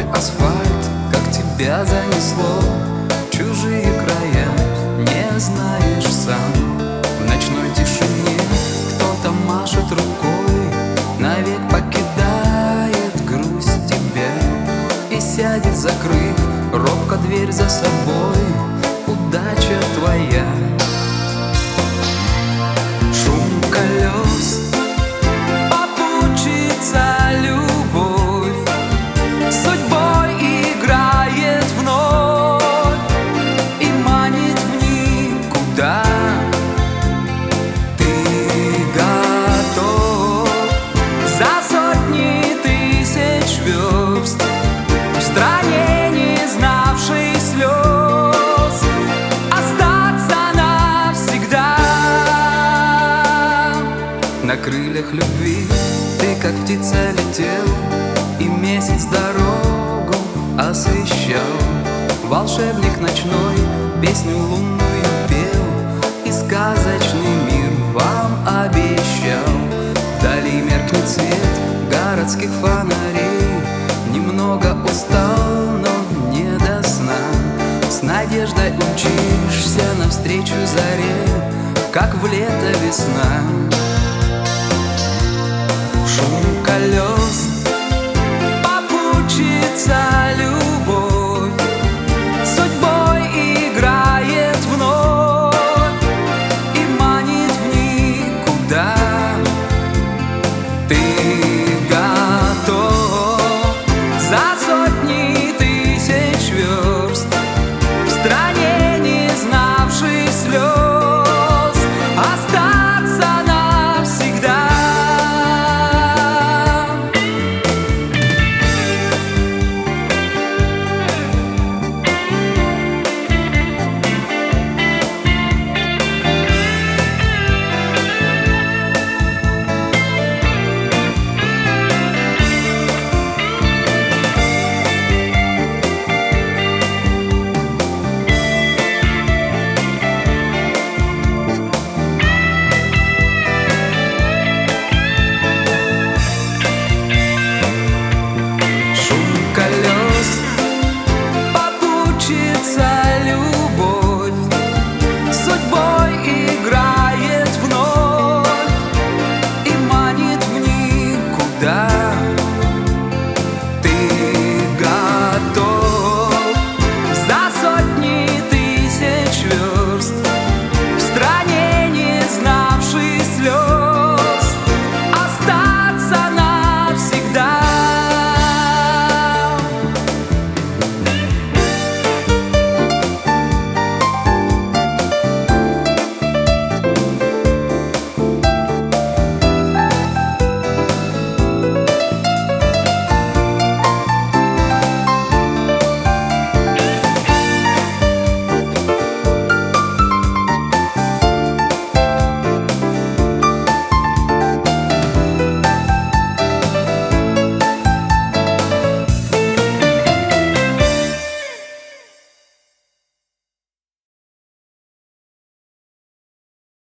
асфальт, как тебя занесло в чужие края, не знаешь сам. В ночной тишине кто-то машет рукой, навек покидает грусть тебя и сядет, закрыв робко дверь за собой. Удача твоя. Шум колес, попутчица любовь, судьбой играет вновь и манит в никуда. Ты готов за сотни тысяч верст в стране, не знавшей слез, остаться навсегда. На крыльях любви ты, как птица, летел, и месяц дорогу освещал. Волшебник ночной песню лунную пел и сказочный мир вам обещал. Вдали меркнет свет городских фонарей, немного устал, но не до сна. С надеждой учишься навстречу заре, как в лето весна. Шум колес,